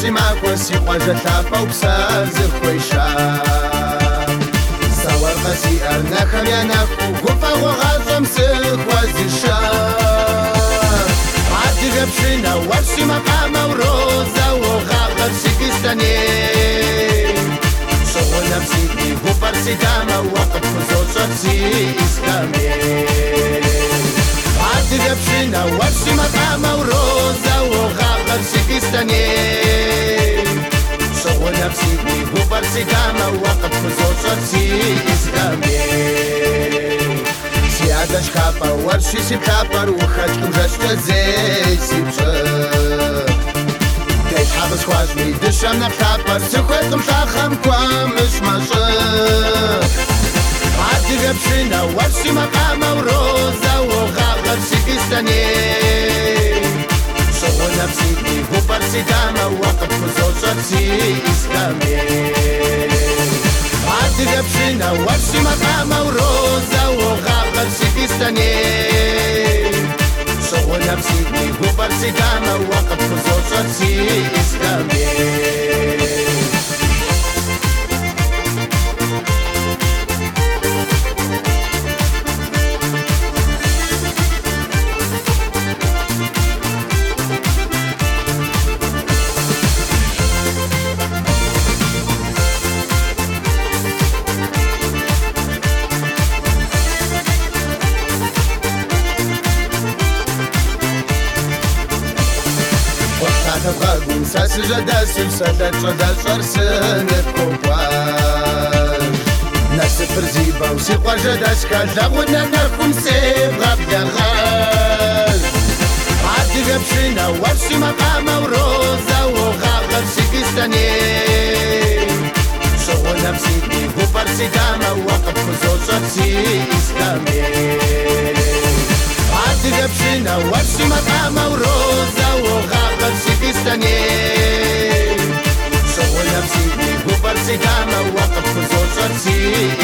سماك وسيقوى ثابة وبسار زخويشا صور غسي أرناكم ياناك وقفا وغازم سخوى زشار عادي غبشنا ورسي مقامة وروزة وغاغر سيكستاني شغل نفسي وفر سيدامة وقت خزوصة سي إسلامي عادي غبشنا ورسي مقامة وروزة وغاغر سيكستاني شغل نفسي وفر سيدامة وقت خزوصة سي إسلامي سيادة شخابة ورشي سيبتابر وخاجكم رشتا زي سيبشر دايت حابس خواجمي دشام نبتابر سيخويتم شاخم كوام مش ماشر عادي غبشنا ورشي مقامة وروزة وغاغر سيكستاني شغل نفسي وفر سيدامة وقت خزوصة سي إسلامي عادي غبشنا ورشي مقامة وروزة وغاغر سيكستاني شغل نفسي وفر سيدامة وقت خزوصة سي إسلامي تبغاكم ساس جدا سلسلة جدا شرسن الكوباج ناس فرزيبة وسيقوا جدا شكال لغونا نركم سيب غاب دغاج عادي غبشنا ورشي مقامة وروزة وغاغر سيكستاني شغل نفسي وفر سيدامة وقت خزوصة سي إسلامي عادي غبشنا ورشي مقامة وروزة وغاغر سيكستاني شغل نفسي وفر سيدامة وقت خزوصة سي